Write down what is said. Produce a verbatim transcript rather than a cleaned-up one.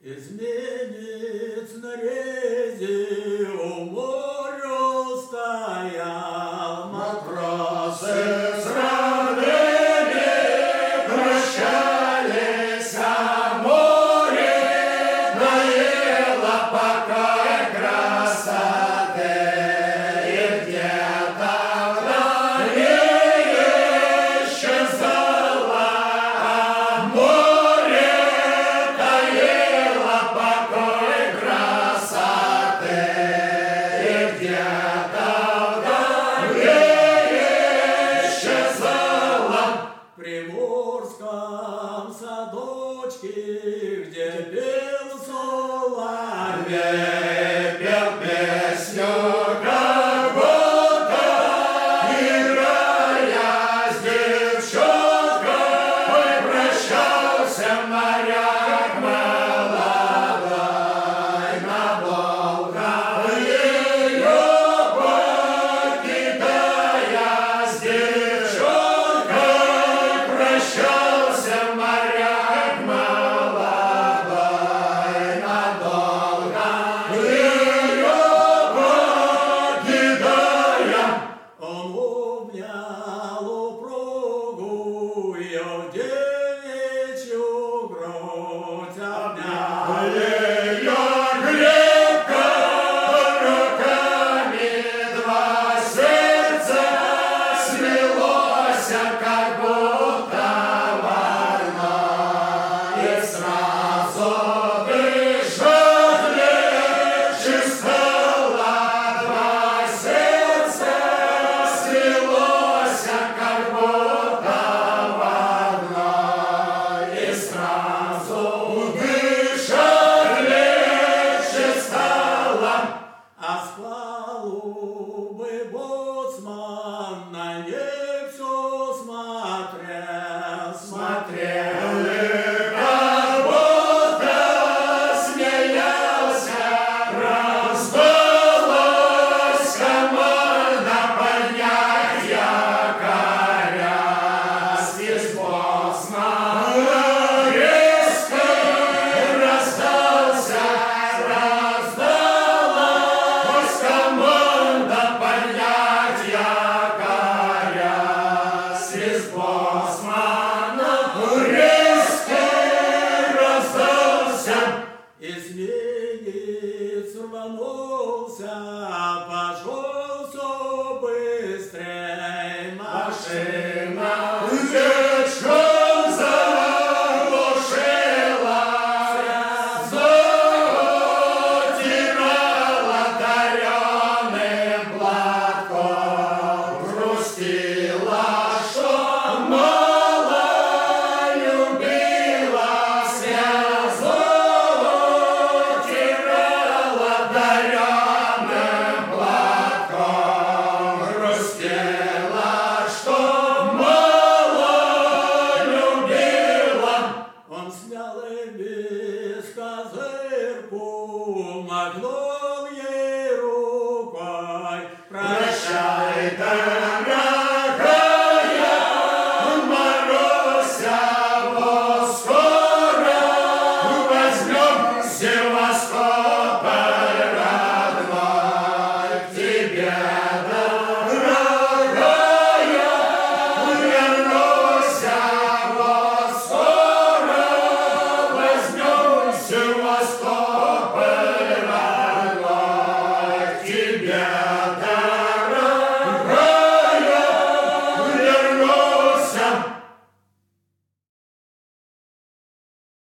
Изменец на резе у моря стоял, матросы с родными прощались, а море наело покой красоты. И где-то вдали исчезало, а море таило покой красоты. И где-то вдали исчезало в приморском садочке, где пел соловей. Пел песню, как будто играя с девчонкой, прощался моряк молодой. Надолго ее покидая, с девчонкой прощался моряк молодой. Надолго ее покидая, Он обнял упругу ее девичью грудь, обнял. ее крепко руками, два сердца слилось, как будто в одно. И сразу дышать легче стало, два сердца слилось, как будто в одно. И сразу дышать легче стало. А с палубы боцман на ней все смотрел, Смотрел и как будто смеялся. Раздалась команда поднять якоря. Здесь боцман резко раздался. Раздалась команда поднять якоря. Здесь боцмана резко раздался. изменец рванулся, пошел